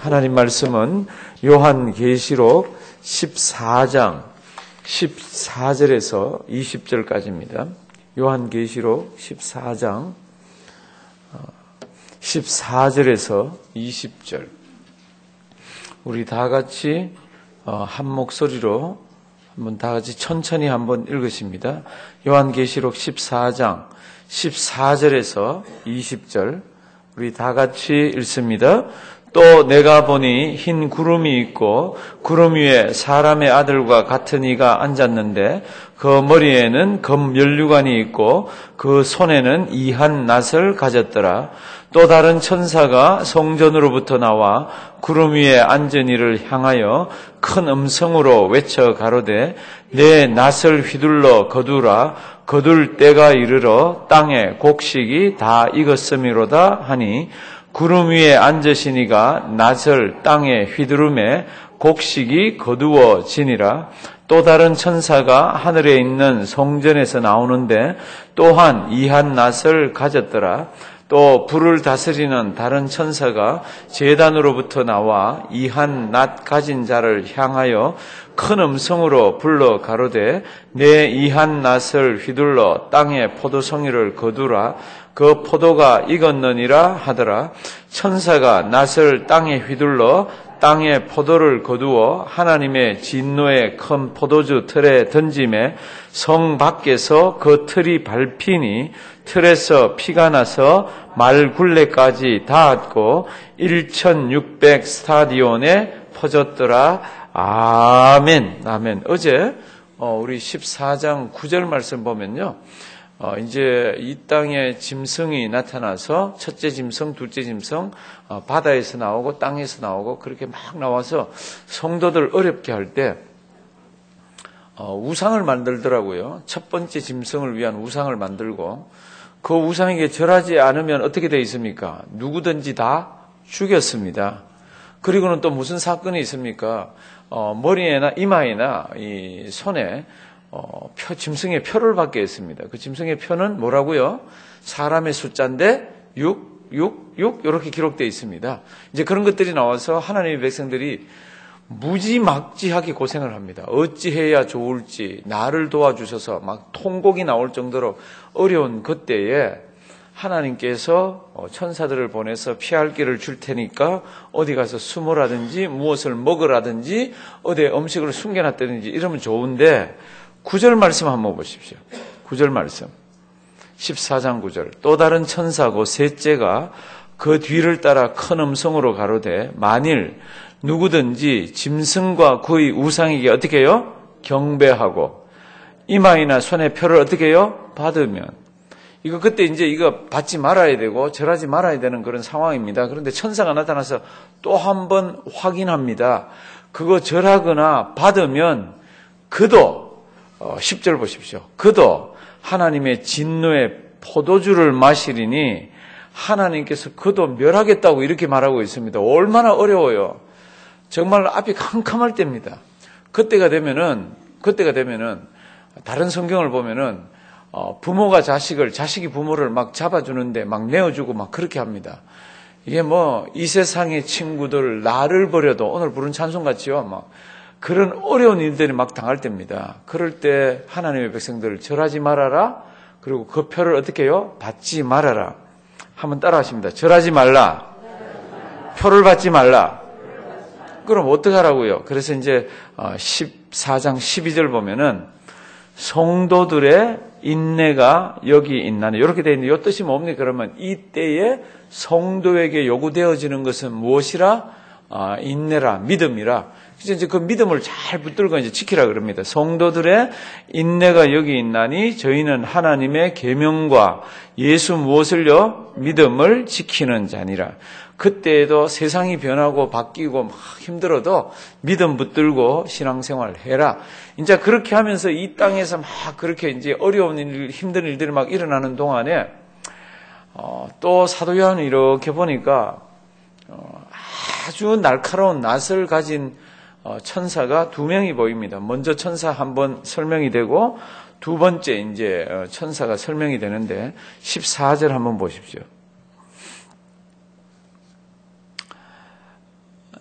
하나님 말씀은 요한계시록 14장 14절에서 20절까지입니다. 요한계시록 14장 14절에서 20절. 우리 다 같이 한 목소리로 한번 다 같이 천천히 한번 읽으십니다. 요한계시록 14장 14절에서 20절. 우리 다 같이 읽습니다. 또 내가 보니 흰 구름이 있고 구름 위에 사람의 아들과 같은 이가 앉았는데 그 머리에는 검면류관이 있고 그 손에는 이한 낫을 가졌더라. 또 다른 천사가 성전으로부터 나와 구름 위에 앉은 이를 향하여 큰 음성으로 외쳐 가로되 내 낫을 휘둘러 거두라. 거둘 때가 이르러 땅에 곡식이 다 익었음이로다 하니 구름 위에 앉으시니가 낫을 땅에 휘두르매 곡식이 거두어지니라. 또 다른 천사가 하늘에 있는 성전에서 나오는데 또한 이한 낫을 가졌더라. 또 불을 다스리는 다른 천사가 제단으로부터 나와 이한 낫 가진 자를 향하여 큰 음성으로 불러 가로되 내 이한 낫을 휘둘러 땅에 포도송이를 거두라. 그 포도가 익었느니라 하더라. 천사가 낫을 땅에 휘둘러 땅에 포도를 거두어 하나님의 진노의 큰 포도주 틀에 던짐에 성 밖에서 그 틀이 밟히니 틀에서 피가 나서 말 굴레까지 닿았고 1600 스타디온에 퍼졌더라. 아멘. 아멘. 어제 우리 14장 9절 말씀 보면요. 이제 이 땅에 짐승이 나타나서 첫째 짐승, 둘째 짐승, 바다에서 나오고 땅에서 나오고 그렇게 막 나와서 성도들 어렵게 할 때 우상을 만들더라고요. 첫 번째 짐승을 위한 우상을 만들고 그 우상에게 절하지 않으면 어떻게 되어 있습니까? 누구든지 다 죽였습니다. 그리고는 또 무슨 사건이 있습니까? 머리에나 이마에나 이 손에 짐승의 표를 받게 했습니다. 그 짐승의 표는 뭐라고요? 사람의 숫자인데 6 이렇게 기록되어 있습니다. 이제 그런 것들이 나와서 하나님의 백성들이 무지막지하게 고생을 합니다. 어찌해야 좋을지 나를 도와주셔서 막 통곡이 나올 정도로 어려운 그때에 하나님께서 천사들을 보내서 피할 길을 줄 테니까 어디 가서 숨으라든지 무엇을 먹으라든지 어디에 음식을 숨겨놨다든지 이러면 좋은데 9절 말씀 한번 보십시오. 9절 말씀. 14장 9절. 또 다른 천사고 셋째가 그 뒤를 따라 큰 음성으로 가로되 만일 누구든지 짐승과 그의 우상에게 어떻게 해요? 경배하고 이마이나 손에 표를 어떻게 해요? 받으면 그때 이제 이거 받지 말아야 되고 절하지 말아야 되는 그런 상황입니다. 그런데 천사가 나타나서 또 한 번 확인합니다. 그거 절하거나 받으면 그도 10절 보십시오. 그도 하나님의 진노의 포도주를 마시리니 하나님께서 그도 멸하겠다고 이렇게 말하고 있습니다. 얼마나 어려워요. 정말 앞이 캄캄할 때입니다. 그때가 되면은 다른 성경을 보면은 부모가 자식이 부모를 막 잡아주는데 막 내어주고 막 그렇게 합니다. 이게 이 세상의 친구들 나를 버려도 오늘 부른 찬송 같지요. 막 그런 어려운 일들이 막 당할 때입니다. 그럴 때 하나님의 백성들을 절하지 말아라. 그리고 그 표를 어떻게 해요? 받지 말아라. 한번 따라 하십니다. 절하지 말라. 표를 받지 말라. 그럼 어떻게 하라고요? 그래서 이제 14장 12절 보면은 성도들의 인내가 여기 있나니 이렇게 되어 있는데 이 뜻이 뭡니까? 그러면 이때에 성도에게 요구되어지는 것은 무엇이라? 인내라, 믿음이라. 그래서 이제 그 믿음을 잘 붙들고 이제 지키라 그럽니다. 성도들의 인내가 여기 있나니 저희는 하나님의 계명과 예수 무엇을요? 믿음을 지키는 자니라. 그때에도 세상이 변하고 바뀌고 막 힘들어도 믿음 붙들고 신앙생활 해라. 이제 그렇게 하면서 이 땅에서 막 그렇게 이제 어려운 일, 힘든 일들이 막 일어나는 동안에 또 사도 요한은 이렇게 보니까 아주 날카로운 낫을 가진 천사가 두 명이 보입니다. 먼저 천사 한 번 설명이 되고 두 번째 이제 천사가 설명이 되는데 14절 한번 보십시오.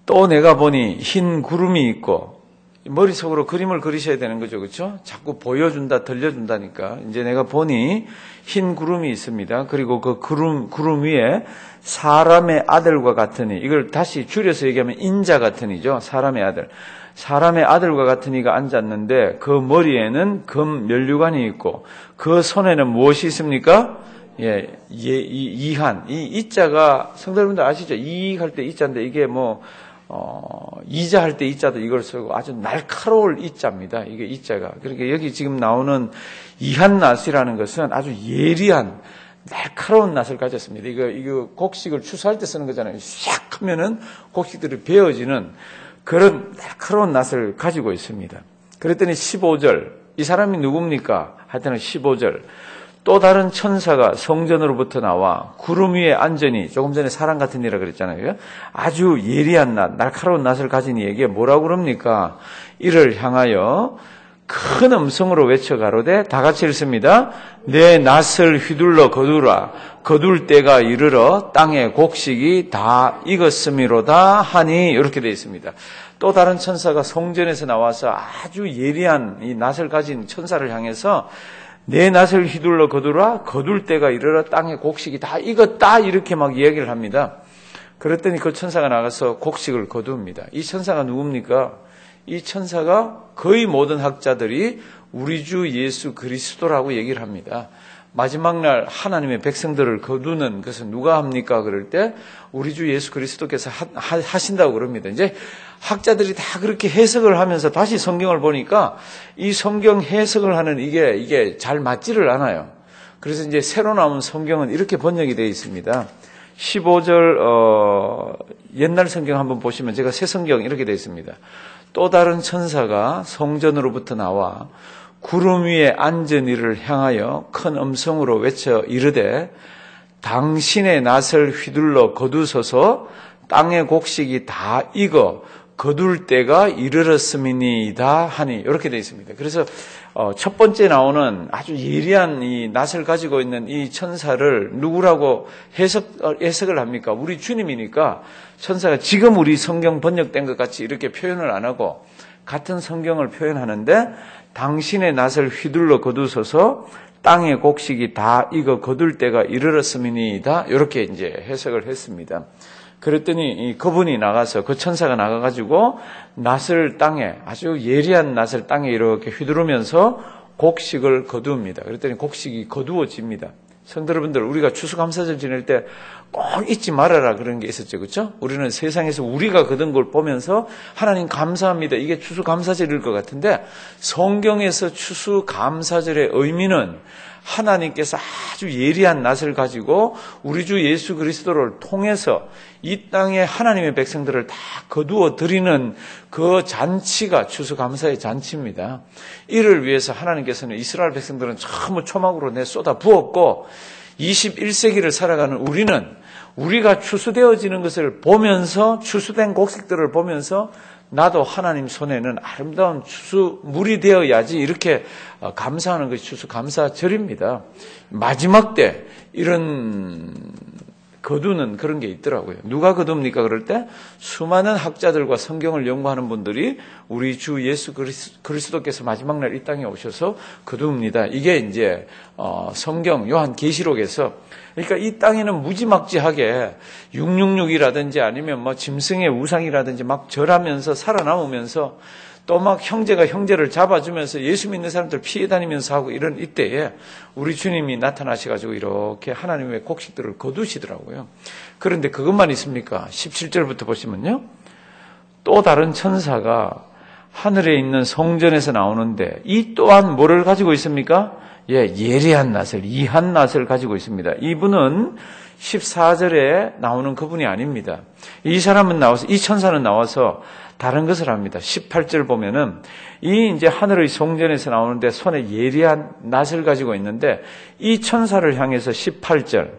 또 내가 보니 흰 구름이 있고, 머릿속으로 그림을 그리셔야 되는 거죠. 그렇죠? 자꾸 보여준다, 들려준다니까. 이제 내가 보니 흰 구름이 있습니다. 그리고 그 구름 위에 사람의 아들과 같으니, 이걸 다시 줄여서 얘기하면 인자 같으니죠. 사람의 아들. 사람의 아들과 같은 이가 앉았는데 그 머리에는 금 면류관이 있고 그 손에는 무엇이 있습니까? 이한. 이 이자가 성도 여러분들 아시죠? 이할 때 이자인데 이게 이자 할 때 이자도 이걸 쓰고 아주 날카로울 이자입니다. 이게 이자가. 그러니까 여기 지금 나오는 이한 낫이라는 것은 아주 예리한 날카로운 낫을 가졌습니다. 이거 곡식을 추수할 때 쓰는 거잖아요. 샥 하면은 곡식들이 베어지는 그런 날카로운 낫을 가지고 있습니다. 그랬더니 15절. 이 사람이 누굽니까? 하여튼 15절. 또 다른 천사가 성전으로부터 나와 구름 위에 앉으니, 조금 전에 사람 같은 이라 그랬잖아요. 아주 예리한 낫, 날카로운 낫을 가진 이에게 뭐라고 그럽니까? 이를 향하여 큰 음성으로 외쳐 가로되, 다 같이 읽습니다. 내 낫을 휘둘러 거두라. 거둘 때가 이르러 땅의 곡식이 다 익었음이로다 하니, 이렇게 되어 있습니다. 또 다른 천사가 성전에서 나와서 아주 예리한 이 낫을 가진 천사를 향해서 내 낫을 휘둘러 거두라. 거둘 때가 이르러 땅의 곡식이 다 익었다. 이렇게 막 이야기를 합니다. 그랬더니 그 천사가 나가서 곡식을 거두입니다. 이 천사가 누굽니까? 이 천사가 거의 모든 학자들이 우리 주 예수 그리스도라고 얘기를 합니다. 마지막 날 하나님의 백성들을 거두는 것은 누가 합니까? 그럴 때 우리 주 예수 그리스도께서 하신다고 그럽니다. 이제 학자들이 다 그렇게 해석을 하면서 다시 성경을 보니까 이 성경 해석을 하는 이게 잘 맞지를 않아요. 그래서 이제 새로 나온 성경은 이렇게 번역이 되어 있습니다. 15절 옛날 성경 한번 보시면, 제가 새 성경 이렇게 되어 있습니다. 또 다른 천사가 성전으로부터 나와 구름 위에 앉은 이를 향하여 큰 음성으로 외쳐 이르되, 당신의 낫을 휘둘러 거두소서. 땅의 곡식이 다 익어 거둘 때가 이르렀음이니이다 하니, 이렇게 되어 있습니다. 그래서 첫 번째 나오는 아주 예리한 이 낫을 가지고 있는 이 천사를 누구라고 해석을 합니까? 우리 주님이니까 천사가 지금 우리 성경 번역된 것 같이 이렇게 표현을 안 하고 같은 성경을 표현하는데, 당신의 낫을 휘둘러 거두소서. 땅의 곡식이 다 익어 거둘 때가 이르렀음이니이다. 이렇게 이제 해석을 했습니다. 그랬더니 그분이 나가서, 그 천사가 나가가지고 낫을 땅에, 아주 예리한 낫을 땅에 이렇게 휘두르면서 곡식을 거두입니다. 그랬더니 곡식이 거두어집니다. 성도 여러분들, 우리가 추수감사절 지낼 때 꼭 잊지 말아라 그런 게 있었죠. 그렇죠? 우리는 세상에서 우리가 거둔 걸 보면서 하나님 감사합니다, 이게 추수감사절일 것 같은데, 성경에서 추수감사절의 의미는 하나님께서 아주 예리한 낫을 가지고 우리 주 예수 그리스도를 통해서 이 땅에 하나님의 백성들을 다 거두어 드리는 그 잔치가 추수감사의 잔치입니다. 이를 위해서 하나님께서는 이스라엘 백성들은 전부 초막으로 쏟아 부었고, 21세기를 살아가는 우리는 우리가 추수되어지는 것을 보면서, 추수된 곡식들을 보면서 나도 하나님 손에는 아름다운 추수물이 되어야지, 이렇게 감사하는 것이 추수감사절입니다. 마지막 때 이런 거두는 그런 게 있더라고요. 누가 거둡니까? 그럴 때 수많은 학자들과 성경을 연구하는 분들이 우리 주 예수 그리스도께서 마지막 날 이 땅에 오셔서 거두입니다. 이게 이제 성경 요한계시록에서, 그러니까 이 땅에는 무지막지하게 666이라든지 아니면 짐승의 우상이라든지 막 절하면서 살아남으면서, 또 막 형제가 형제를 잡아주면서 예수 믿는 사람들 피해 다니면서 하고 이런 이때에 우리 주님이 나타나셔가지고 이렇게 하나님의 곡식들을 거두시더라고요. 그런데 그것만 있습니까? 17절부터 보시면요. 또 다른 천사가 하늘에 있는 성전에서 나오는데, 이 또한 뭐를 가지고 있습니까? 예리한 낫을, 이한 낫을 가지고 있습니다. 이분은 14절에 나오는 그분이 아닙니다. 이 천사는 나와서 다른 것을 합니다. 18절 보면은 이제 하늘의 성전에서 나오는데 손에 예리한 낫을 가지고 있는데, 이 천사를 향해서 18절,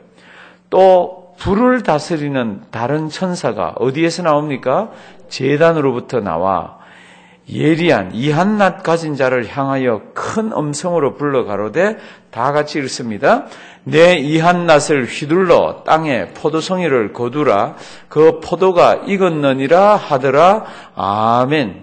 또 불을 다스리는 다른 천사가 어디에서 나옵니까? 제단으로부터 나와 예리한 이한낱 가진 자를 향하여 큰 음성으로 불러 가로되 다 같이 읽습니다. 내 이한낱을 휘둘러 땅에 포도송이를 거두라. 그 포도가 익었느니라 하더라. 아멘.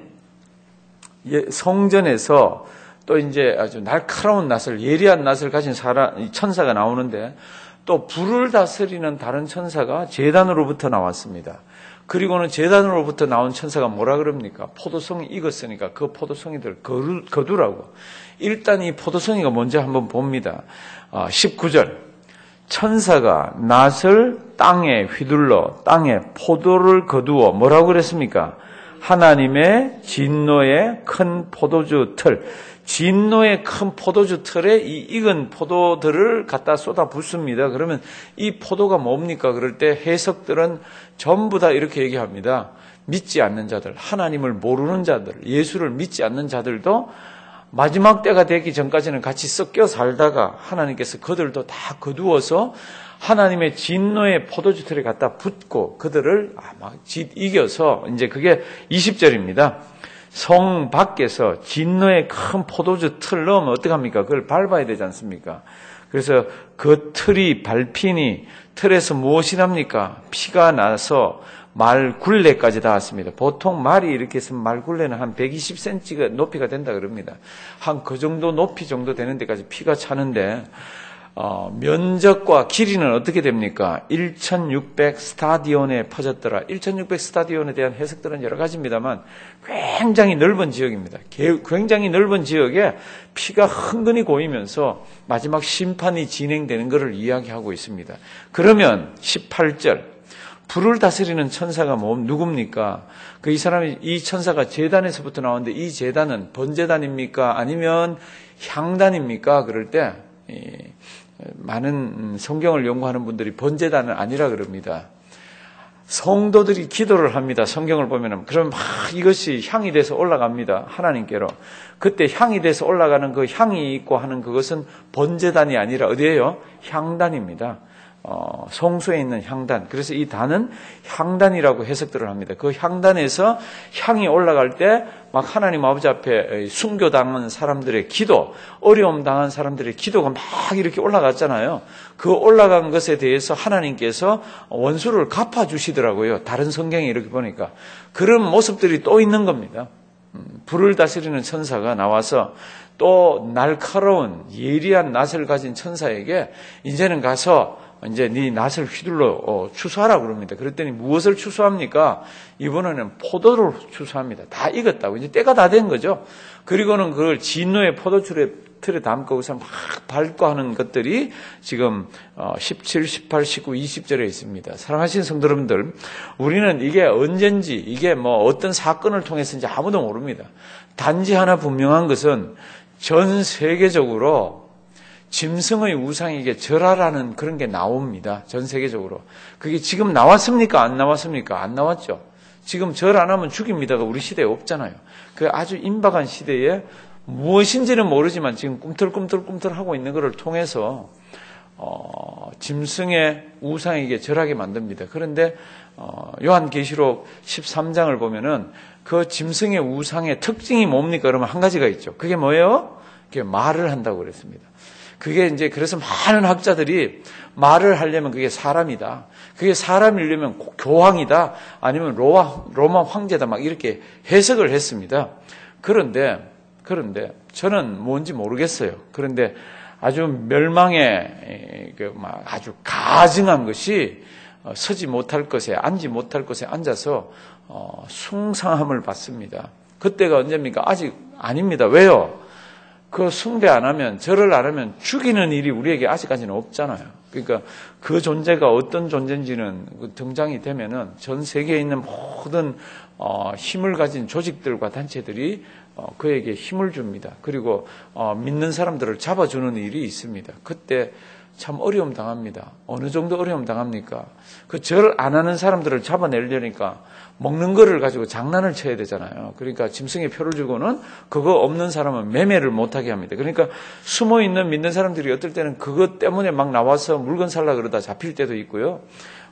성전에서 또 이제 아주 날카로운 낫을, 예리한 낫을 가진 천사가 나오는데 또 불을 다스리는 다른 천사가 제단으로부터 나왔습니다. 그리고는 제단으로부터 나온 천사가 뭐라 그럽니까? 포도송이 익었으니까 그 포도송이들 거두라고. 일단 이 포도송이가 뭔지 한번 봅니다. 19절. 천사가 낫을 땅에 휘둘러 땅에 포도를 거두어 뭐라고 그랬습니까? 하나님의 진노의 큰 포도주 틀. 진노의 큰 포도주 틀에 이 익은 포도들을 갖다 쏟아 붓습니다. 그러면 이 포도가 뭡니까? 그럴 때 해석들은 전부 다 이렇게 얘기합니다. 믿지 않는 자들, 하나님을 모르는 자들, 예수를 믿지 않는 자들도 마지막 때가 되기 전까지는 같이 섞여 살다가 하나님께서 그들도 다 거두어서 하나님의 진노의 포도주 틀에 갖다 붓고 그들을 이겨서 이제 그게 20절입니다. 성 밖에서 진노의 큰 포도주 틀 넣으면 어떡합니까? 그걸 밟아야 되지 않습니까? 그래서 그 틀이 밟히니 틀에서 무엇이 납니까? 피가 나서 말 굴레까지 닿았습니다. 보통 말이 이렇게 해서 말 굴레는 한 120cm가 높이가 된다 그럽니다. 한 그 정도 높이 정도 되는 데까지 피가 차는데 면적과 길이는 어떻게 됩니까? 1600 스타디온에 퍼졌더라. 1600 스타디온에 대한 해석들은 여러 가지입니다만 굉장히 넓은 지역입니다. 굉장히 넓은 지역에 피가 흥건히 고이면서 마지막 심판이 진행되는 것을 이야기하고 있습니다. 그러면 18절 불을 다스리는 천사가 누굽니까? 이 천사가 제단에서부터 나오는데 이 제단은 번제단입니까? 아니면 향단입니까? 그럴 때 많은 성경을 연구하는 분들이 번제단은 아니라 그럽니다. 성도들이 기도를 합니다. 성경을 보면은 그럼 막 이것이 향이 돼서 올라갑니다. 하나님께로. 그때 향이 돼서 올라가는 그 향이 있고 하는 그것은 번제단이 아니라 어디예요? 향단입니다. 성소에 있는 향단. 그래서 이 단은 향단이라고 해석들을 합니다. 그 향단에서 향이 올라갈 때 막 하나님 아버지 앞에 순교당한 사람들의 기도, 어려움 당한 사람들의 기도가 막 이렇게 올라갔잖아요. 그 올라간 것에 대해서 하나님께서 원수를 갚아주시더라고요. 다른 성경에 이렇게 보니까. 그런 모습들이 또 있는 겁니다. 불을 다스리는 천사가 나와서 또 날카로운 예리한 낫을 가진 천사에게 이제는 가서 이제 네 낫을 휘둘러 추수하라 그럽니다. 그랬더니 무엇을 추수합니까? 이번에는 포도를 추수합니다. 다 익었다고. 이제 때가 다 된 거죠. 그리고는 그걸 진노의 포도주에 틀에 담고 거기서 막 밟고 하는 것들이 지금 17, 18, 19, 20절에 있습니다. 사랑하시는 성도 여러분들, 우리는 이게 언젠지 이게 뭐 어떤 사건을 통해서인지 아무도 모릅니다. 단지 하나 분명한 것은 전 세계적으로 짐승의 우상에게 절하라는 그런 게 나옵니다. 전 세계적으로. 그게 지금 나왔습니까? 안 나왔습니까? 안 나왔죠. 지금 절 안 하면 죽입니다가 우리 시대에 없잖아요. 그 아주 임박한 시대에 무엇인지는 모르지만 지금 꿈틀꿈틀하고 있는 것을 통해서 짐승의 우상에게 절하게 만듭니다. 그런데 요한계시록 13장을 보면은 그 짐승의 우상의 특징이 뭡니까? 그러면 한 가지가 있죠. 그게 뭐예요? 그게 말을 한다고 그랬습니다. 그게 이제 그래서 많은 학자들이 말을 하려면 그게 사람이다. 그게 사람이려면 교황이다. 아니면 로마 황제다. 막 이렇게 해석을 했습니다. 그런데 저는 뭔지 모르겠어요. 그런데 아주 멸망에 아주 가증한 것이 서지 못할 것에 앉지 못할 것에 앉아서 숭상함을 받습니다. 그때가 언제입니까? 아직 아닙니다. 왜요? 그 숭배 안 하면, 절을 안 하면 죽이는 일이 우리에게 아직까지는 없잖아요. 그러니까 그 존재가 어떤 존재인지는 등장이 되면은 전 세계에 있는 모든 힘을 가진 조직들과 단체들이 그에게 힘을 줍니다. 그리고 믿는 사람들을 잡아주는 일이 있습니다. 그때 참 어려움 당합니다. 어느 정도 어려움 당합니까? 그 절 안 하는 사람들을 잡아내려니까 먹는 거를 가지고 장난을 쳐야 되잖아요. 그러니까 짐승의 표를 주고는 그거 없는 사람은 매매를 못하게 합니다. 그러니까 숨어있는 믿는 사람들이 어떨 때는 그것 때문에 막 나와서 물건 살라 그러다 잡힐 때도 있고요.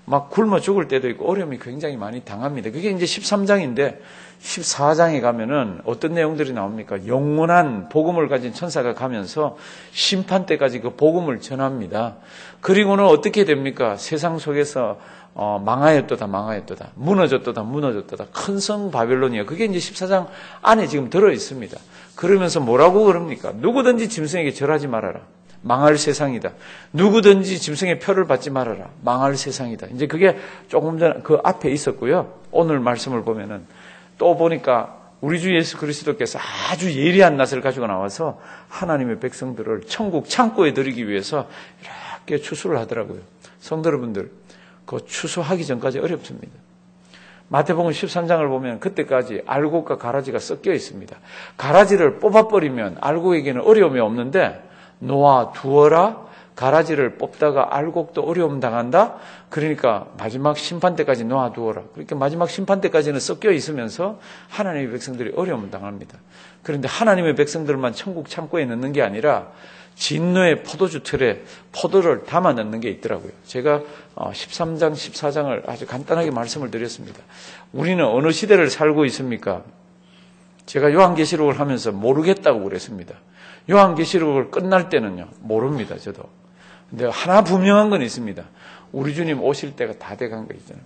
막 굶어 죽을 때도 있고 어려움이 굉장히 많이 당합니다. 그게 이제 13장인데 14장에 가면은 어떤 내용들이 나옵니까? 영원한 복음을 가진 천사가 가면서 심판 때까지 그 복음을 전합니다. 그리고는 어떻게 됩니까? 세상 속에서 망하였도다 망하였도다 무너졌도다 무너졌도다 큰 성 바벨론이야. 그게 이제 14장 안에 지금 들어 있습니다. 그러면서 뭐라고 그럽니까? 누구든지 짐승에게 절하지 말아라. 망할 세상이다. 누구든지 짐승의 표를 받지 말아라. 망할 세상이다. 이제 그게 조금 전 그 앞에 있었고요. 오늘 말씀을 보면은 또 보니까 우리 주 예수 그리스도께서 아주 예리한 낯을 가지고 나와서 하나님의 백성들을 천국 창고에 들이기 위해서 이렇게 추수를 하더라고요. 성도 여러분들, 그 추수하기 전까지 어렵습니다. 마태복음 13장을 보면 그때까지 알곡과 가라지가 섞여 있습니다. 가라지를 뽑아버리면 알곡에게는 어려움이 없는데 놓아 두어라. 가라지를 뽑다가 알곡도 어려움 당한다. 그러니까 마지막 심판 때까지 놓아 두어라. 그러니까 마지막 심판 때까지는 섞여 있으면서 하나님의 백성들이 어려움을 당합니다. 그런데 하나님의 백성들만 천국 창고에 넣는 게 아니라 진노의 포도주 틀에 포도를 담아 넣는 게 있더라고요. 제가 13장, 14장을 아주 간단하게 말씀을 드렸습니다. 우리는 어느 시대를 살고 있습니까? 제가 요한계시록을 하면서 모르겠다고 그랬습니다. 요한계시록을 끝날 때는요, 모릅니다, 저도. 근데 하나 분명한 건 있습니다. 우리 주님 오실 때가 다 돼간 거 있잖아요.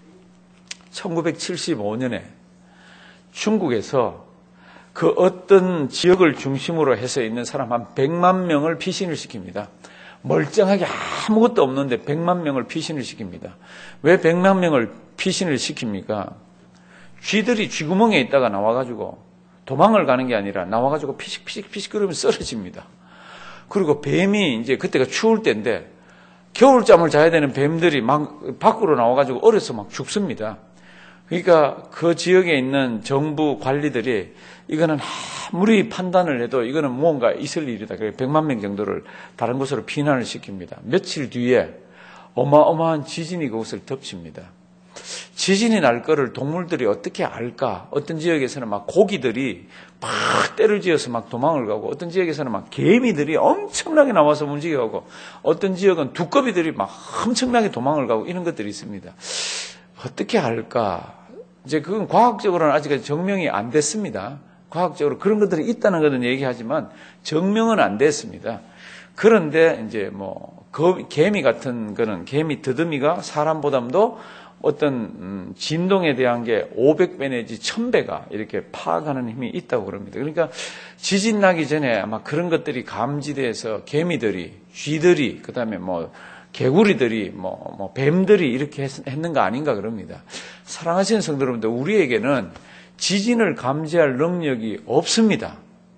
1975년에 중국에서 그 어떤 지역을 중심으로 해서 있는 사람 한 100만 명을 피신을 시킵니다. 멀쩡하게 아무것도 없는데 100만 명을 피신을 시킵니다. 왜 100만 명을 피신을 시킵니까? 쥐들이 쥐구멍에 있다가 나와가지고 도망을 가는 게 아니라 나와가지고 피식피식 그러면 쓰러집니다. 그리고 뱀이 이제 그때가 추울 때인데 겨울잠을 자야 되는 뱀들이 막 밖으로 나와가지고 얼어서 막 죽습니다. 그러니까 그 지역에 있는 정부 관리들이 이거는 아무리 판단을 해도 이거는 무언가 있을 일이다. 그래서 100만 명 정도를 다른 곳으로 피난을 시킵니다. 며칠 뒤에 어마어마한 지진이 그곳을 덮칩니다. 지진이 날 거를 동물들이 어떻게 알까? 어떤 지역에서는 막 고기들이 막 떼를 지어서 막 도망을 가고, 어떤 지역에서는 막 개미들이 엄청나게 나와서 움직여가고, 어떤 지역은 두꺼비들이 막 엄청나게 도망을 가고 이런 것들이 있습니다. 어떻게 알까? 이제 그건 과학적으로는 아직까지 증명이 안 됐습니다. 과학적으로 그런 것들이 있다는 것은 얘기하지만 증명은 안 됐습니다. 그런데 이제 개미 같은 거는 개미 더듬이가 사람보다도 어떤 진동에 대한 게 500배 내지 1000배가 이렇게 파악하는 힘이 있다고 그럽니다. 그러니까 지진 나기 전에 아마 그런 것들이 감지돼서 개미들이, 쥐들이, 그다음에 개구리들이, 뱀들이 이렇게 했는 거 아닌가 그럽니다. 사랑하시는 성도 여러분들, 우리에게는 지진을 감지할 능력이 없습니다.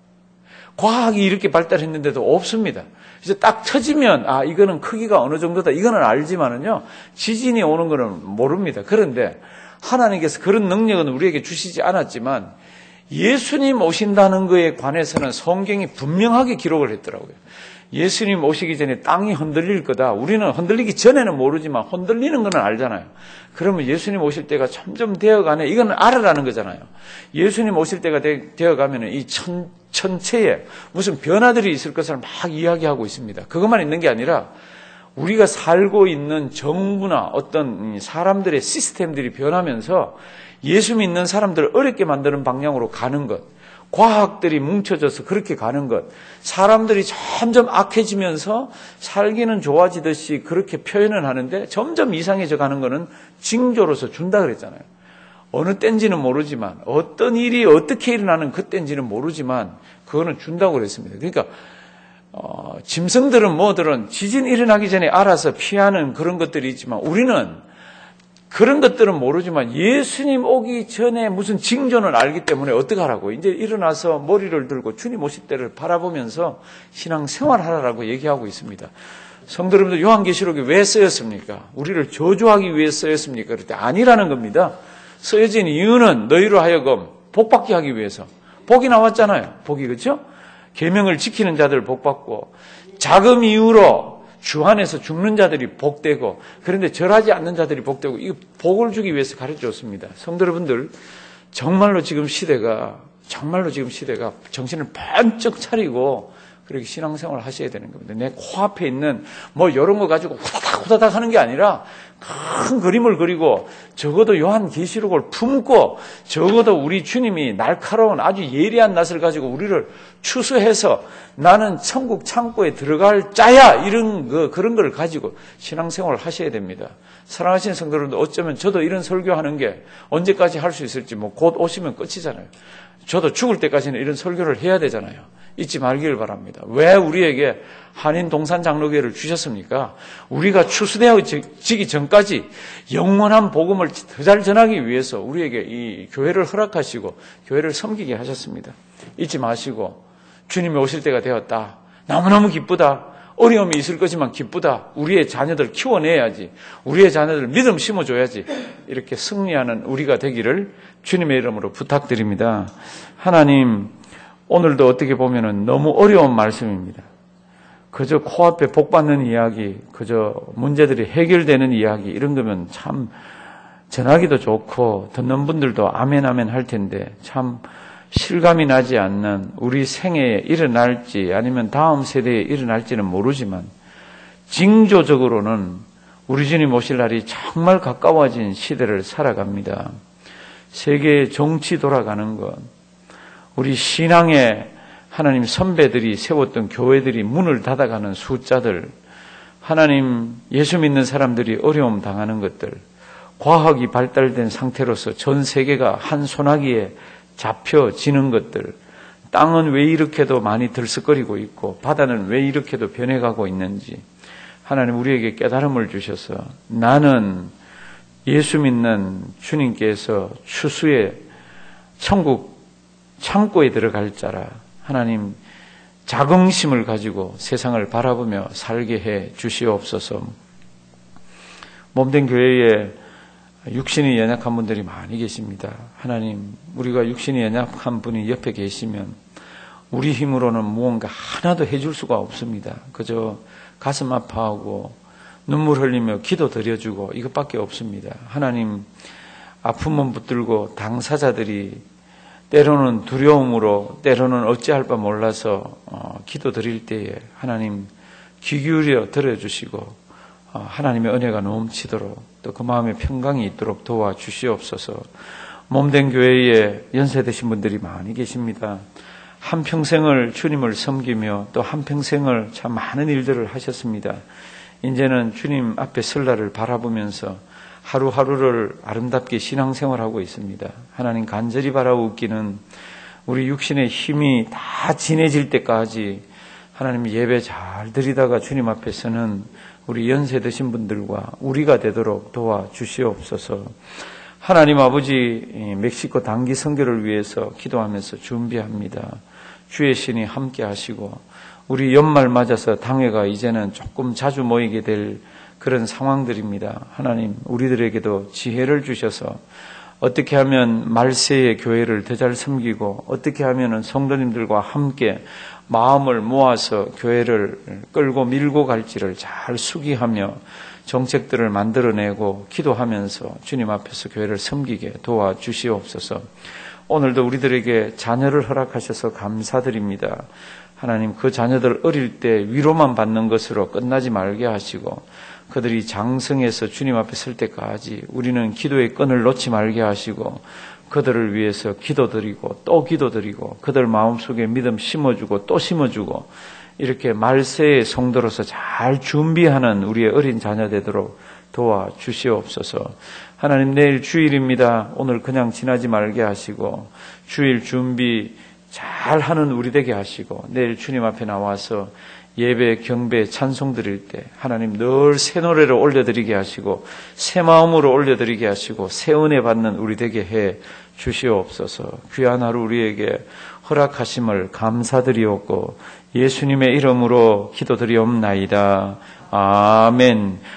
과학이 이렇게 발달했는데도 없습니다. 그래서 딱 터지면 이거는 크기가 어느 정도다 이거는 알지만은요, 지진이 오는 거는 모릅니다. 그런데 하나님께서 그런 능력은 우리에게 주시지 않았지만 예수님 오신다는 것에 관해서는 성경이 분명하게 기록을 했더라고요. 예수님 오시기 전에 땅이 흔들릴 거다. 우리는 흔들리기 전에는 모르지만 흔들리는 건 알잖아요. 그러면 예수님 오실 때가 점점 되어가네. 이건 알아라는 거잖아요. 예수님 오실 때가 되어가면 이 천체에 무슨 변화들이 있을 것을 막 이야기하고 있습니다. 그것만 있는 게 아니라 우리가 살고 있는 정부나 어떤 사람들의 시스템들이 변하면서 예수 믿는 사람들을 어렵게 만드는 방향으로 가는 것, 과학들이 뭉쳐져서 그렇게 가는 것, 사람들이 점점 악해지면서 살기는 좋아지듯이 그렇게 표현을 하는데 점점 이상해져 가는 것은 징조로서 준다 그랬잖아요. 어느 때인지는 모르지만, 어떤 일이 어떻게 일어나는 그때인지는 모르지만 그거는 준다고 그랬습니다. 그러니까 짐승들은 뭐들은 지진 일어나기 전에 알아서 피하는 그런 것들이 있지만 우리는 그런 것들은 모르지만 예수님 오기 전에 무슨 징조는 알기 때문에 어떡하라고. 이제 일어나서 머리를 들고 주님 오실 때를 바라보면서 신앙생활하라고 얘기하고 있습니다. 성도 여러분들, 요한계시록이 왜 쓰였습니까? 우리를 저주하기 위해 쓰였습니까? 그럴 때 아니라는 겁니다. 쓰여진 이유는 너희로 하여금 복받게 하기 위해서. 복이 나왔잖아요. 복이, 그렇죠? 계명을 지키는 자들 복받고, 자금 이후로 주 안에서 죽는 자들이 복되고, 그런데 절하지 않는 자들이 복되고, 이 복을 주기 위해서 가르쳐줬습니다. 성도 여러분들, 정말로 지금 시대가 정신을 번쩍 차리고 그렇게 신앙생활을 하셔야 되는 겁니다. 내 코앞에 있는 뭐 이런 거 가지고 후다닥 하는 게 아니라 큰 그림을 그리고 적어도 요한계시록을 품고 적어도 우리 주님이 날카로운 아주 예리한 낫을 가지고 우리를 추수해서 나는 천국 창고에 들어갈 자야, 그런 걸 가지고 신앙생활을 하셔야 됩니다. 사랑하시는 성도들도 어쩌면 저도 이런 설교하는 게 언제까지 할 수 있을지 곧 오시면 끝이잖아요. 저도 죽을 때까지는 이런 설교를 해야 되잖아요. 잊지 말기를 바랍니다. 왜 우리에게 한인 동산장로교회를 주셨습니까? 우리가 추수되어지기 전까지 영원한 복음을 더 잘 전하기 위해서 우리에게 이 교회를 허락하시고 교회를 섬기게 하셨습니다. 잊지 마시고 주님이 오실 때가 되었다. 너무너무 기쁘다. 어려움이 있을 거지만 기쁘다. 우리의 자녀들 키워내야지. 우리의 자녀들 믿음 심어줘야지. 이렇게 승리하는 우리가 되기를 주님의 이름으로 부탁드립니다. 하나님, 오늘도 어떻게 보면은 너무 어려운 말씀입니다. 그저 코앞에 복 받는 이야기, 그저 문제들이 해결되는 이야기, 이런 거면 참 전하기도 좋고 듣는 분들도 아멘 아멘 할 텐데 참 실감이 나지 않는 우리 생애에 일어날지 아니면 다음 세대에 일어날지는 모르지만 징조적으로는 우리 주님 오실 날이 정말 가까워진 시대를 살아갑니다. 세계의 정치 돌아가는 것, 우리 신앙의 하나님 선배들이 세웠던 교회들이 문을 닫아가는 숫자들, 하나님 예수 믿는 사람들이 어려움 당하는 것들, 과학이 발달된 상태로서 전 세계가 한 소나기에 잡혀지는 것들, 땅은 왜 이렇게도 많이 들썩거리고 있고 바다는 왜 이렇게도 변해가고 있는지 하나님 우리에게 깨달음을 주셔서 나는 예수 믿는 주님께서 추수의 천국 창고에 들어갈 자라. 하나님 자긍심을 가지고 세상을 바라보며 살게 해 주시옵소서. 몸된 교회에 육신이 연약한 분들이 많이 계십니다. 하나님, 우리가 육신이 연약한 분이 옆에 계시면 우리 힘으로는 무언가 하나도 해줄 수가 없습니다. 그저 가슴 아파하고 눈물 흘리며 기도 드려주고 이것밖에 없습니다. 하나님, 아픔은 붙들고 당사자들이 때로는 두려움으로 때로는 어찌할 바 몰라서 기도 드릴 때에 하나님 귀 기울여 들어주시고 하나님의 은혜가 넘치도록 또 그 마음에 평강이 있도록 도와주시옵소서. 몸된 교회에 연세되신 분들이 많이 계십니다. 한평생을 주님을 섬기며 또 한평생을 참 많은 일들을 하셨습니다. 이제는 주님 앞에 설 날을 바라보면서 하루하루를 아름답게 신앙생활하고 있습니다. 하나님 간절히 바라옵기는 우리 육신의 힘이 다 진해질 때까지 하나님 예배 잘 드리다가 주님 앞에서는 우리 연세 드신 분들과 우리가 되도록 도와주시옵소서. 하나님 아버지, 멕시코 단기 선교를 위해서 기도하면서 준비합니다. 주의 신이 함께 하시고 우리 연말 맞아서 당회가 이제는 조금 자주 모이게 될 그런 상황들입니다. 하나님 우리들에게도 지혜를 주셔서 어떻게 하면 말세의 교회를 더 잘 섬기고 어떻게 하면 성도님들과 함께 마음을 모아서 교회를 끌고 밀고 갈지를 잘 수기하며 정책들을 만들어내고 기도하면서 주님 앞에서 교회를 섬기게 도와주시옵소서. 오늘도 우리들에게 자녀를 허락하셔서 감사드립니다. 하나님 그 자녀들 어릴 때 위로만 받는 것으로 끝나지 말게 하시고 그들이 장성해서 주님 앞에 설 때까지 우리는 기도의 끈을 놓지 말게 하시고 그들을 위해서 기도드리고 또 기도드리고 그들 마음속에 믿음 심어주고 또 심어주고 이렇게 말세의 성도로서 잘 준비하는 우리의 어린 자녀 되도록 도와주시옵소서. 하나님 내일 주일입니다. 오늘 그냥 지나지 말게 하시고 주일 준비 잘하는 우리 되게 하시고 내일 주님 앞에 나와서 예배, 경배, 찬송 드릴 때 하나님 늘 새 노래를 올려드리게 하시고 새 마음으로 올려드리게 하시고 새 은혜 받는 우리 되게 해 주시옵소서. 귀한 하루 우리에게 허락하심을 감사드리옵고 예수님의 이름으로 기도드리옵나이다. 아멘.